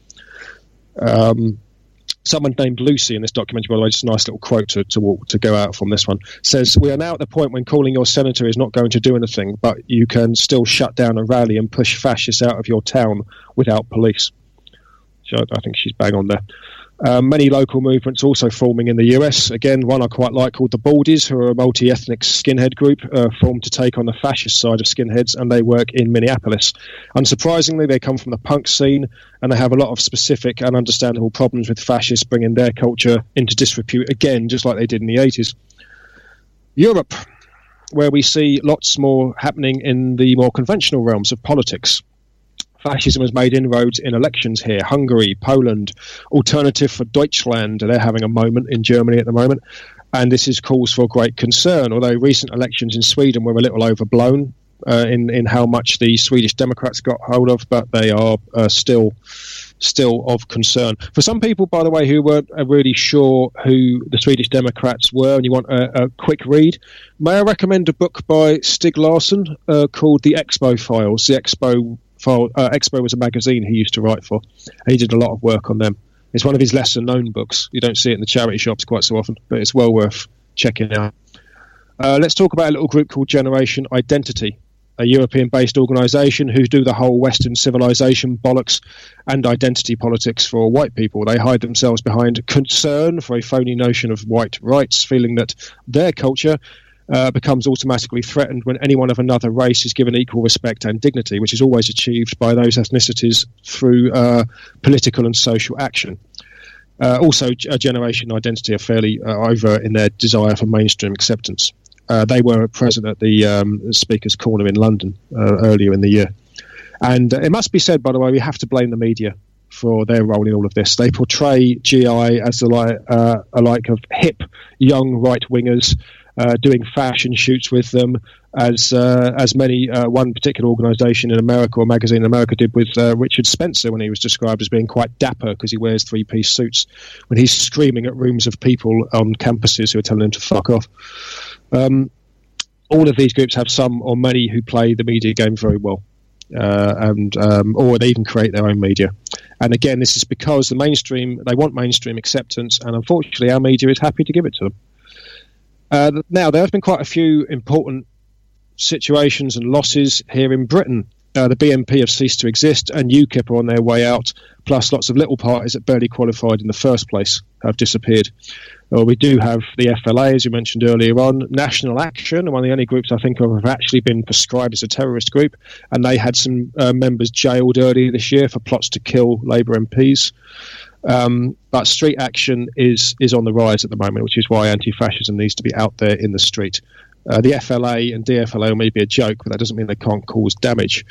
Someone named Lucy in this documentary, by the way, just a nice little quote to go out from this one, says, "We are now at the point when calling your senator is not going to do anything, but you can still shut down a rally and push fascists out of your town without police." So I think she's bang on there. Many local movements also forming in the US. Again, one I quite like called the Baldies, who are a multi-ethnic skinhead group formed to take on the fascist side of skinheads, and they work in Minneapolis. Unsurprisingly, they come from the punk scene, and they have a lot of specific and understandable problems with fascists bringing their culture into disrepute again, just like they did in the 80s. Europe, where we see lots more happening in the more conventional realms of politics. Fascism has made inroads in elections here. Hungary, Poland, Alternative for Deutschland, they're having a moment in Germany at the moment, and this is cause for great concern, although recent elections in Sweden were a little overblown in how much the Swedish Democrats got hold of, but they are still still of concern. For some people, by the way, who weren't really sure who the Swedish Democrats were, and you want a quick read, may I recommend a book by Stig Larsson called The Expo Files. The Expo was a magazine he used to write for, and he did a lot of work on them. It's one of his lesser-known books. You don't see it in the charity shops quite so often, but it's well worth checking out. Let's talk about a little group called Generation Identity, a European-based organisation who do the whole Western civilization bollocks and identity politics for white people. They hide themselves behind concern for a phony notion of white rights, feeling that their culture becomes automatically threatened when anyone of another race is given equal respect and dignity, which is always achieved by those ethnicities through political and social action. Also, a Generation Identity are fairly overt in their desire for mainstream acceptance. They were present at the Speaker's Corner in London earlier in the year. And it must be said, by the way, we have to blame the media for their role in all of this. They portray GI as a like of hip, young right-wingers doing fashion shoots with them, as many one particular organisation in America, or magazine in America, did with Richard Spencer when he was described as being quite dapper because he wears three-piece suits when he's screaming at rooms of people on campuses who are telling him to fuck off. All of these groups have some or many who play the media game very well, or they even create their own media. And again, this is because they want mainstream acceptance, and unfortunately our media is happy to give it to them. Now, there have been quite a few important situations and losses here in Britain. The BNP have ceased to exist, and UKIP are on their way out, plus lots of little parties that barely qualified in the first place have disappeared. We do have the FLA, as you mentioned earlier on, National Action, one of the only groups I think of have actually been prescribed as a terrorist group, and they had some members jailed earlier this year for plots to kill Labour MPs. But street action is on the rise at the moment, which is why anti-fascism needs to be out there in the street. The FLA and DFLA may be a joke, but that doesn't mean they can't cause damage.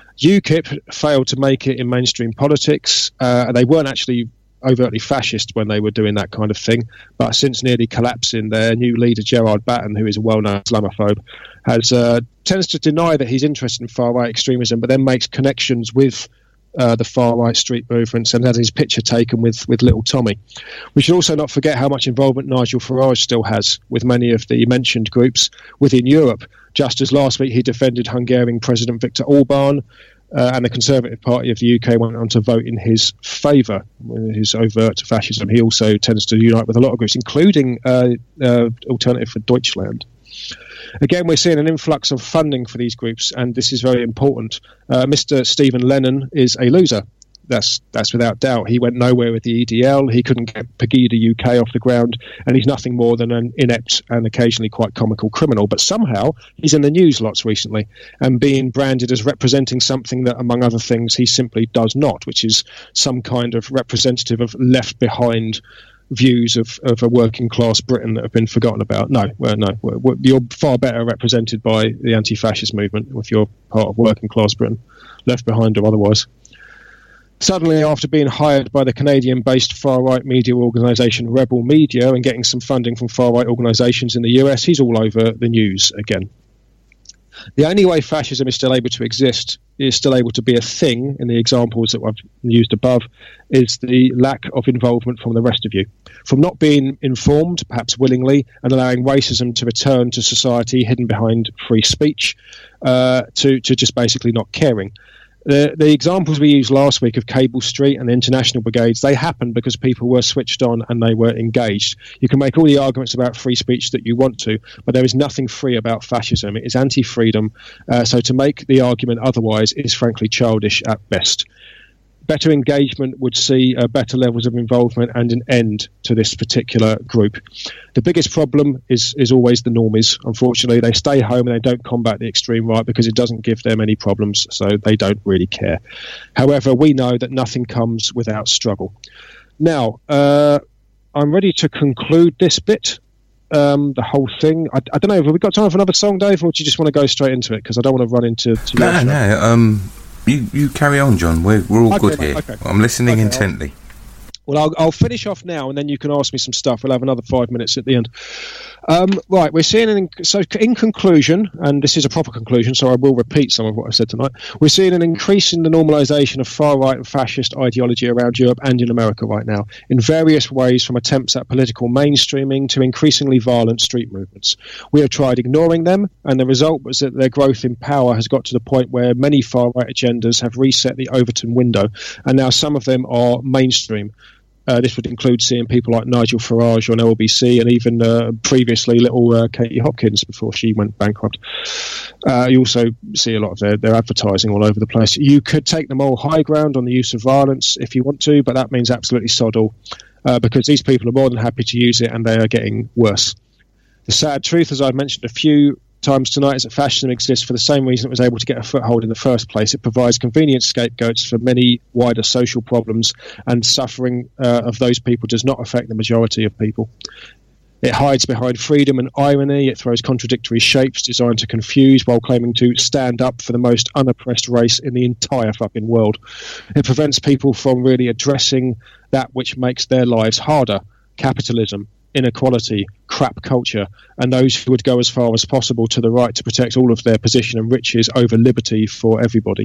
UKIP failed to make it in mainstream politics. They weren't actually overtly fascist when they were doing that kind of thing, but since nearly collapsing, their new leader, Gerard Batten, who is a well-known Islamophobe, tends to deny that he's interested in far-right extremism, but then makes connections with the far-right street movements and has his picture taken with little Tommy. We should also not forget how much involvement Nigel Farage still has with many of the mentioned groups within Europe, just as last week he defended Hungarian President Viktor Orban, and the Conservative Party of the UK went on to vote in his favour, his overt fascism. He also tends to unite with a lot of groups, including Alternative for Deutschland. Again, we're seeing an influx of funding for these groups, and this is very important. Mr. Stephen Lennon is a loser. That's without doubt. He went nowhere with the EDL. He couldn't get Pegida UK off the ground, and he's nothing more than an inept and occasionally quite comical criminal. But somehow he's in the news lots recently and being branded as representing something that, among other things, he simply does not, which is some kind of representative of left behind views of a working class Britain that have been forgotten about. No, you're far better represented by the anti-fascist movement if you're part of working class Britain, left behind or otherwise. Suddenly, after being hired by the Canadian-based far-right media organisation Rebel Media and getting some funding from far-right organisations in the US, he's all over the news again. The only way fascism is still able to exist, is still able to be a thing, in the examples that I've used above, is the lack of involvement from the rest of you. From not being informed, perhaps willingly, and allowing racism to return to society hidden behind free speech, to just basically not caring. The examples we used last week of Cable Street and the International Brigades, they happened because people were switched on and they were engaged. You can make all the arguments about free speech that you want to, but there is nothing free about fascism. It is anti-freedom, so to make the argument otherwise is frankly childish at best. Better engagement would see better levels of involvement and an end to this particular group. The biggest problem is always the normies. Unfortunately, they stay home and they don't combat the extreme right because it doesn't give them any problems, so they don't really care. However, we know that nothing comes without struggle. Now, I'm ready to conclude this bit, the whole thing. I don't know, have we got time for another song, Dave, or do you just want to go straight into it? Because I don't want to run into...
No. You carry on, John. We're all good here. Okay. I'm listening intently.
Well, I'll finish off now, and then you can ask me some stuff. We'll have another 5 minutes at the end. Right, we're seeing in conclusion, and this is a proper conclusion, so I will repeat some of what I said tonight. We're seeing an increase in the normalisation of far-right and fascist ideology around Europe and in America right now, in various ways, from attempts at political mainstreaming to increasingly violent street movements. We have tried ignoring them, and the result was that their growth in power has got to the point where many far-right agendas have reset the Overton window, and now some of them are mainstream. This would include seeing people like Nigel Farage on LBC, and even previously little Katie Hopkins before she went bankrupt. You also see a lot of their advertising all over the place. You could take the moral high ground on the use of violence if you want to, but that means absolutely sod all, because these people are more than happy to use it, and they are getting worse. The sad truth, as I've mentioned a few times tonight, is that fascism exists for the same reason it was able to get a foothold in the first place. It provides convenient scapegoats for many wider social problems, and suffering of those people does not affect the majority of people. It hides behind freedom and irony. It throws contradictory shapes designed to confuse while claiming to stand up for the most unoppressed race in the entire fucking world. It prevents people from really addressing that which makes their lives harder: capitalism, inequality, crap culture, and those who would go as far as possible to the right to protect all of their position and riches over liberty for everybody.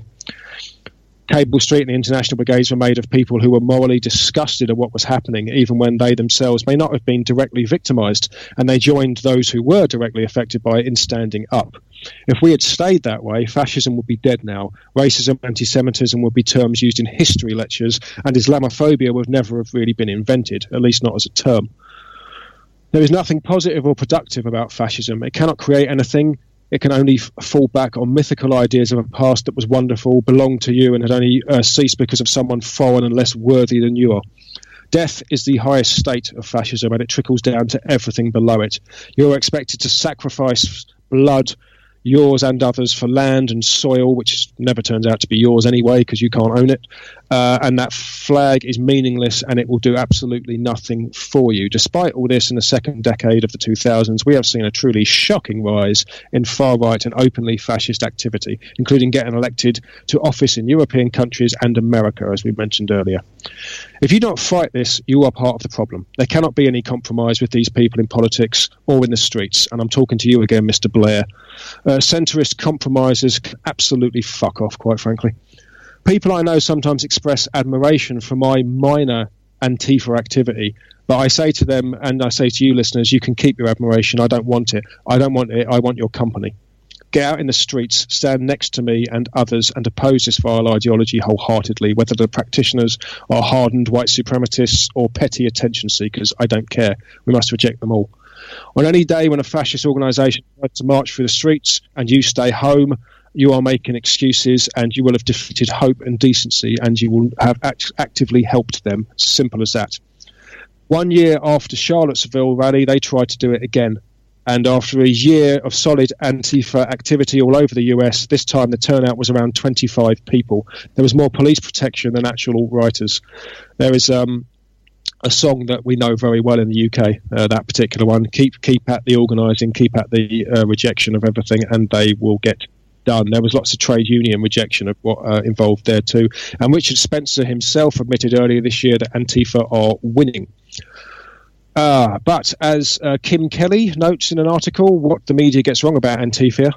Cable Street and the International Brigades were made of people who were morally disgusted at what was happening, even when they themselves may not have been directly victimised, and they joined those who were directly affected by it in standing up. If we had stayed that way, fascism would be dead now. Racism, anti-Semitism would be terms used in history lectures, and Islamophobia would never have really been invented, at least not as a term. There is nothing positive or productive about fascism. It cannot create anything. It can only fall back on mythical ideas of a past that was wonderful, belonged to you, and had only ceased because of someone foreign and less worthy than you are. Death is the highest state of fascism, and it trickles down to everything below it. You're expected to sacrifice blood, yours and others, for land and soil, which never turns out to be yours anyway because you can't own it, and that flag is meaningless, and it will do absolutely nothing for you. Despite all this, in the second decade of the 2000s, we have seen a truly shocking rise in far-right and openly fascist activity, including getting elected to office in European countries and America, as we mentioned earlier. If you don't fight this, you are part of the problem. There cannot be any compromise with these people in politics or in the streets, and I'm talking to you again, Mr. Blair. Centrist compromisers can absolutely fuck off, quite frankly. People I know sometimes express admiration for my minor Antifa activity, but I say to them, and I say to you listeners, you can keep your admiration. I don't want it. I don't want it. I want your company. Get out in the streets, stand next to me and others, and oppose this vile ideology wholeheartedly, whether the practitioners are hardened white supremacists or petty attention seekers. I don't care. We must reject them all. On any day when a fascist organisation tries to march through the streets and you stay home, you are making excuses, and you will have defeated hope and decency, and you will have actively helped them. Simple as that. 1 year after Charlottesville rally, they tried to do it again. And after a year of solid Antifa activity all over the US, this time the turnout was around 25 people. There was more police protection than actual alt-righters. There is a song that we know very well in the UK, that particular one. Keep at the organising, keep at the rejection of everything, and they will get done. There was lots of trade union rejection of what involved there too. And Richard Spencer himself admitted earlier this year that Antifa are winning. But as Kim Kelly notes in an article, what the media gets wrong about Antifa,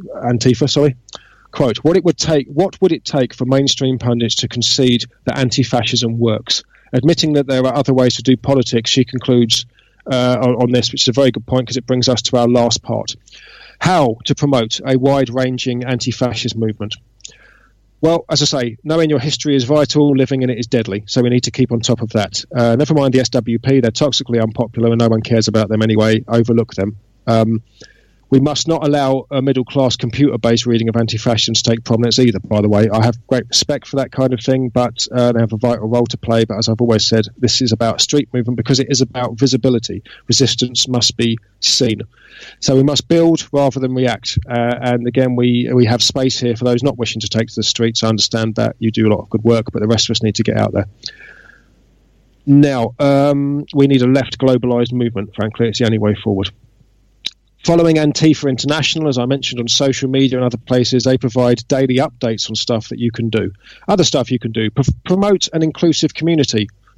quote, what would it take for mainstream pundits to concede that anti-fascism works? Admitting that there are other ways to do politics, she concludes on this, which is a very good point because it brings us to our last part. How to promote a wide-ranging anti-fascist movement? Well, as I say, knowing your history is vital, living in it is deadly, so we need to keep on top of that. Never mind the SWP, they're toxically unpopular and no one cares about them anyway. Overlook them. We must not allow a middle-class computer-based reading of anti-fascism to take prominence either, by the way. I have great respect for that kind of thing, but they have a vital role to play. But as I've always said, this is about street movement because it is about visibility. Resistance must be seen. So we must build rather than react. And again, we have space here for those not wishing to take to the streets. I understand that you do a lot of good work, but the rest of us need to get out there. Now, we need a left globalised movement, frankly. It's the only way forward. Following Antifa International, as I mentioned on social media and other places, they provide daily updates on stuff that you can do. Other stuff you can do. Promote an inclusive community.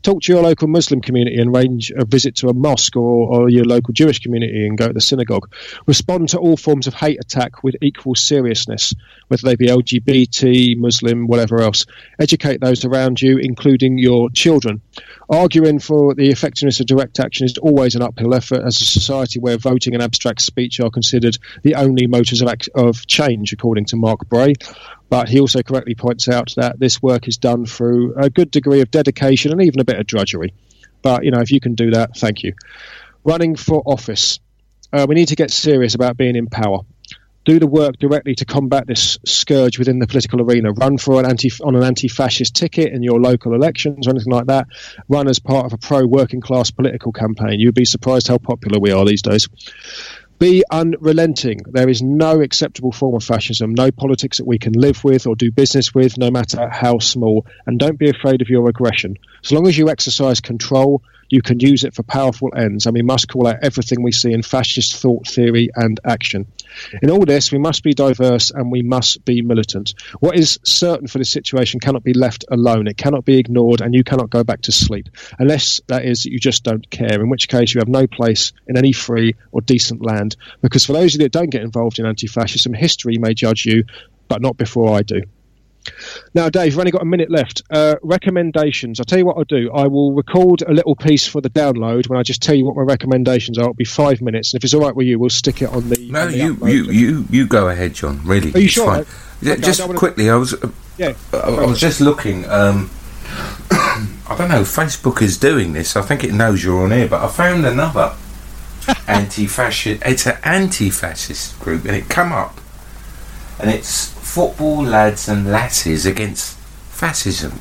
Talk to your local Muslim community and arrange a visit to a mosque or your local Jewish community and go to the synagogue. Respond to all forms of hate attack with equal seriousness, whether they be LGBT, Muslim, whatever else. Educate those around you, including your children. Arguing for the effectiveness of direct action is always an uphill effort as a society where voting and abstract speech are considered the only motors of change, according to Mark Bray. But he also correctly points out that this work is done through a good degree of dedication and even a bit of drudgery. But, if you can do that, thank you. Running for office. We need to get serious about being in power. Do the work directly to combat this scourge within the political arena. Run for on an anti-fascist ticket in your local elections or anything like that. Run as part of a pro-working class political campaign. You'd be surprised how popular we are these days. Be unrelenting. There is no acceptable form of fascism, no politics that we can live with or do business with, no matter how small. And don't be afraid of your aggression. As long as you exercise control, you can use it for powerful ends, and we must call out everything we see in fascist thought, theory and action. In all this, we must be diverse and we must be militant. What is certain for this situation cannot be left alone. It cannot be ignored, and you cannot go back to sleep, unless that is that you just don't care, in which case you have no place in any free or decent land, because for those of you that don't get involved in anti-fascism, history may judge you, but not before I do. Now, Dave, we've only got a minute left. Recommendations. I'll tell you what I'll do. I will record a little piece for the download when I just tell you what my recommendations are. It'll be 5 minutes, and if it's all right with you, we'll stick it on the.
No, you go ahead, John. Really,
are you sure?
Fine. Yeah, just quickly, I was just looking. I don't know. Facebook is doing this. I think it knows you're on air, but I found another anti-fascist. It's an anti-fascist group, and it come up, and it's Football Lads and Lasses Against Fascism.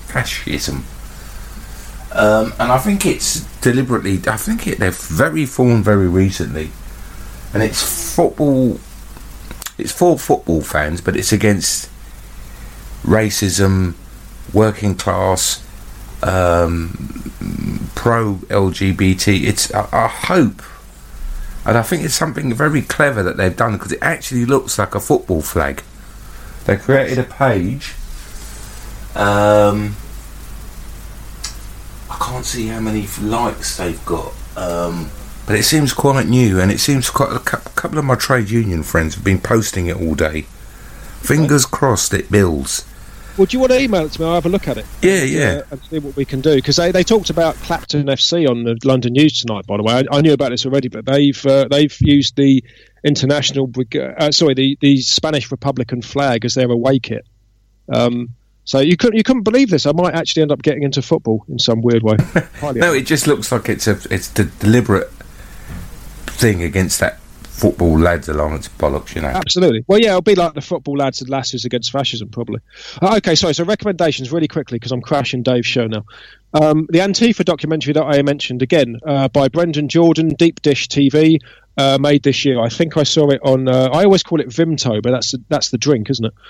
And I think it's deliberately. They've formed very recently, and it's football. It's for football fans, but it's against racism, working class, pro-LGBT. It's I hope, and I think it's something very clever that they've done, because it actually looks like a football flag. They created a page. I can't see how many likes they've got, but it seems quite new, and it seems quite a couple of my trade union friends have been posting it all day. Fingers crossed it builds.
Well, do you want to email it to me? I'll have a look at it.
Yeah.
And see what we can do, because they talked about Clapton FC on the London News tonight. By the way, I knew about this already, but they've used the international the Spanish Republican flag as their away kit. So you couldn't believe this. I might actually end up getting into football in some weird way.
No, it just looks like it's the deliberate thing against that Football Lads Alliance bollocks,
Absolutely. Well, yeah, it'll be like the Football Lads and Lasses Against Fascism, probably. Okay, sorry, so recommendations really quickly, because I'm crashing Dave's show now. The Antifa documentary that I mentioned, again, by Brendan Jordan, Deep Dish TV, made this year. I think I saw it on. I always call it Vimto, but that's the drink, isn't it?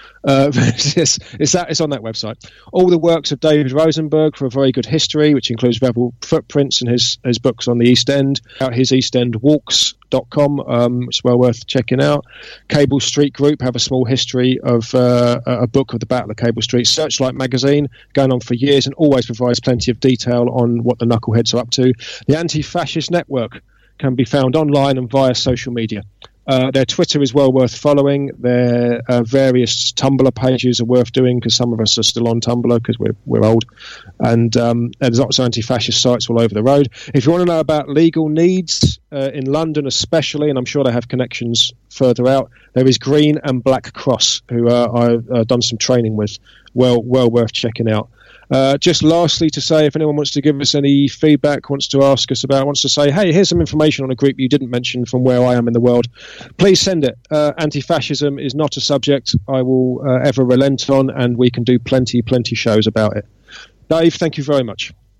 It's on that website. All the works of David Rosenberg for a very good history, which includes Rebel Footprints and his books on the East End. Out his EastEndWalks.com, which is well worth checking out. Cable Street Group have a small history of a book of the Battle of Cable Street. Searchlight magazine, going on for years, and always provides plenty of detail on what the knuckleheads are up to. The Anti-Fascist Network can be found online and via social media. Their Twitter is well worth following. Their various Tumblr pages are worth doing, because some of us are still on Tumblr because we're old. And there's lots of anti-fascist sites all over the road. If you want to know about legal needs in London especially, and I'm sure they have connections further out, there is Green and Black Cross, who I've done some training with. Well worth checking out. Just lastly to say, if anyone wants to give us any feedback, wants to say, hey, here's some information on a group you didn't mention from where I am in the world, please send it. Anti-fascism is not a subject I will ever relent on, and we can do plenty shows about it. Dave, thank you very much.